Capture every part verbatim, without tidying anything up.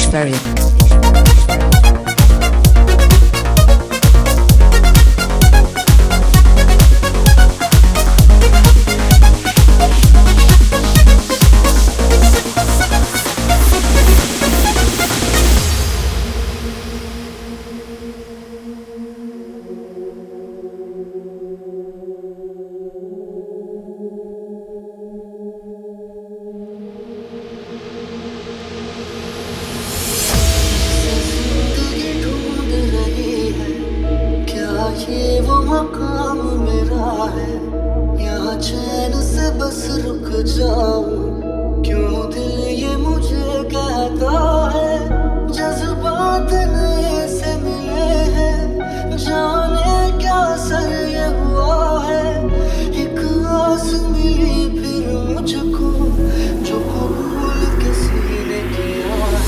Ишвари. ये वो मकाम मेरा है, यहाँ चैन से बस रुक जाऊं। क्यों दिल ये मुझे कहता है, जज्बात नए से मिले हैं, जाने क्या सर ये हुआ है। एक आस मिली फिर मुझको, जो कबूल किसी ने किया है।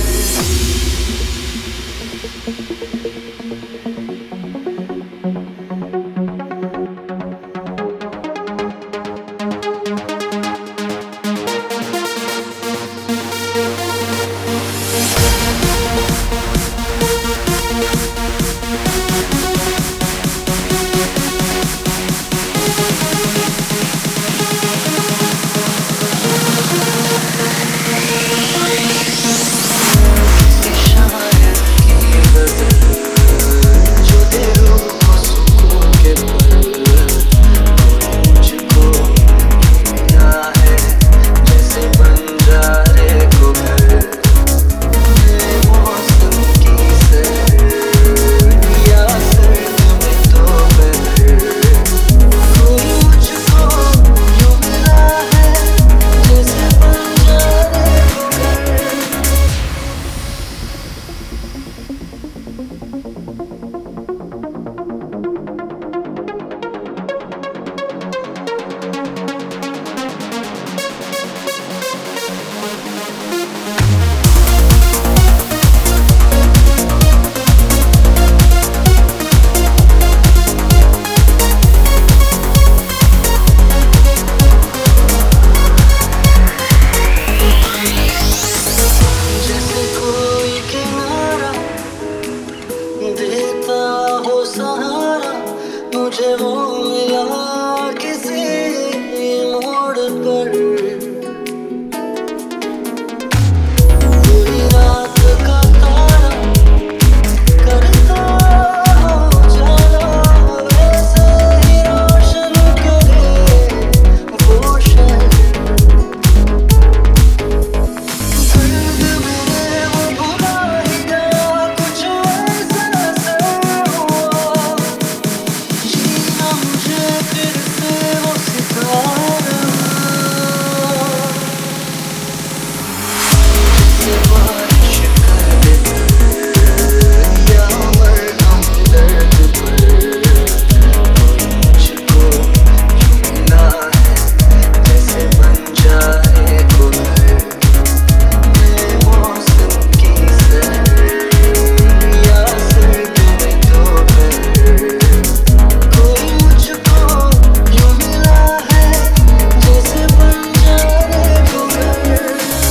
मुझे वो मिला किसी मोड़ पर, कोई रात का तारा करता हो चला, वैसे ही रोशन करे वो शहर। दर्द मेरे वो भुला ही गया, कुछ ऐसा असर हुआ, जीना मुझे फिर से वो सितारा। जिसे बारिश कर दे या मरहम दर्द पर, कोई मुझको यूं मिला है, जैसे बन जाए कोहर। मौसम की सर या सर्दियों में दोपहर, कोई मुझको यूं मिला है, जैसे बन जाए कोहर।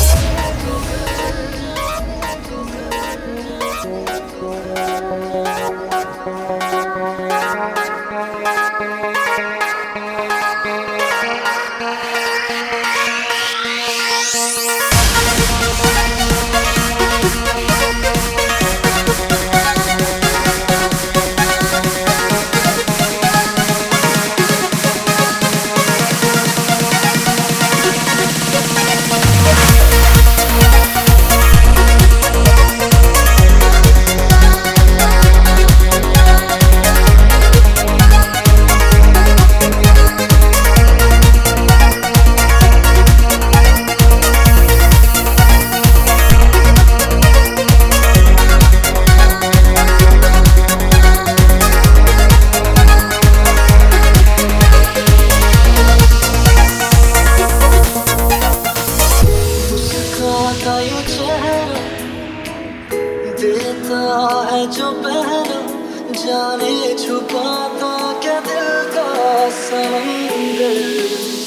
उसका ये चेहरा देता है जो पहरा, जाने छुपाता क्या दिल का समंदर।